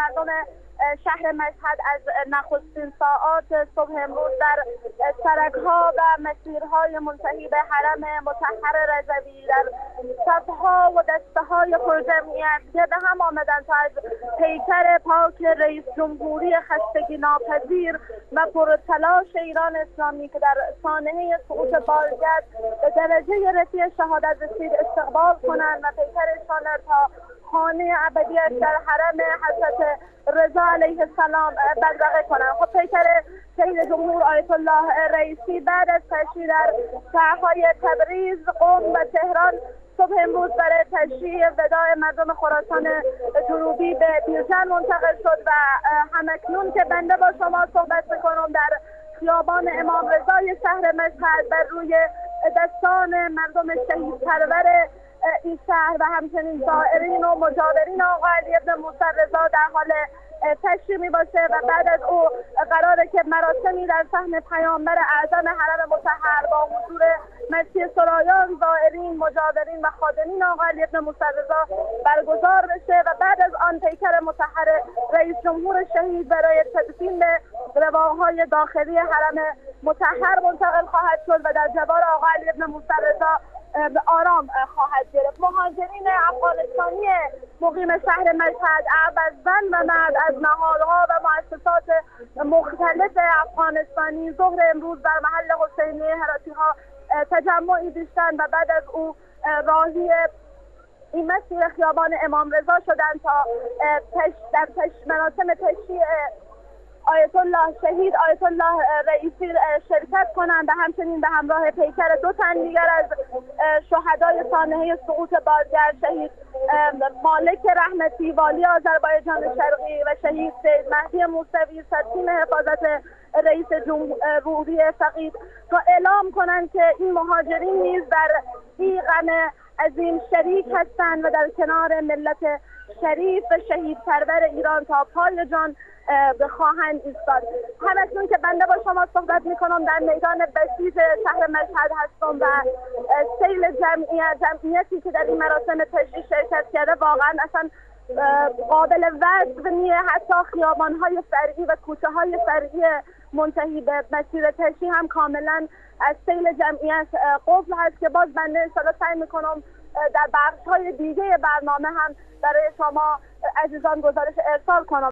مردم شهر مشهد از نخستین ساعات صبح امروز در سرک‌ها و مسیرهای منتهی به حرم مطهر رضوی در صف‌ها و دسته‌های پرجمعیت گرد هم آمدند تا از پیکر پاک رئیس جمهوری خستگی ناپذیر و پرتلاش ایران اسلامی که در سانحه سقوط بازگشت به درجه رفیع شهادت رسید استقبال کنند و پیکرشان تا خانه ابدیش در حرم حضرت رضا علیه السلام بدرقه کنند. خب پیکر سید جمهور آیت الله رئیسی بعد از تشییع در شهرهای تبریز، قم و تهران صبح امروز برای تشییع وداع مردم خراسان جنوبی به بیرجند منتقل شد و همکنون که بنده با شما صحبت میکنم در خیابان امام رضای شهر مشهد بر روی دستان مردم شهید پرور این شهر و همچنین زائرین و مجاورین آقا علی ابن موسی رضا در حال تشریح می باشه و بعد از او قراره که مراسمی در صحن پیامبر اعظم حرم مطهر با حضور مجلس سرایان، زائرین، مجاورین و خادمین آقا علی ابن موسی رضا برگزار بشه و بعد از آن پیکر مطهر رئیس جمهور شهید برای تدفین به رواهای داخلی حرم مطهر منتقل خواهد شد و در جوار آقا علی ابن موسی رضا به آرام خواهد گرفت. مهاجرین افغانستانی مقیم شهر مشهد از زن و مرد از نهادها و مؤسسات مختلف افغانستانی ظهر امروز در محل حسینیه هراتی ها تجمعی داشتند و بعد از او راهی این مسیر خیابان امام رضا شدند تا در مراسم تشییع آیت الله شهید آیت الله رئیسی شرکت کنند و همچنین به همراه پیکر دو تن دیگر از شهدای سانحه سقوط بازگشت شهید مالک رحمتی والی آذربایجان شرقی و شهید سید مهدی موسوی سرتیم حفاظت رئیس جمهوری فقید تا اعلام کنند که این مهاجرین نیز در این غم عظیم شریک هستند و در کنار ملت شریف و شهید پرور ایران تا پای جان خواهند ایستاد. همکنون که بنده با شما صحبت میکنم در میدان بسیج شهر مشهد هستم و سیل جمعیتی که در این مراسم تشییع شرکت کرده واقعا اصلا قابل وصف نیست. حتی خیابان‌های فرعی و کوچه‌های فرعی منتهی به مسیر تشییع هم کاملا از سیل جمعیت قفل هست که باز بنده انشاءالله سعی میکنم در بخش‌های دیگه برنامه هم برای شما عزیزان گزارش ارسال کنم.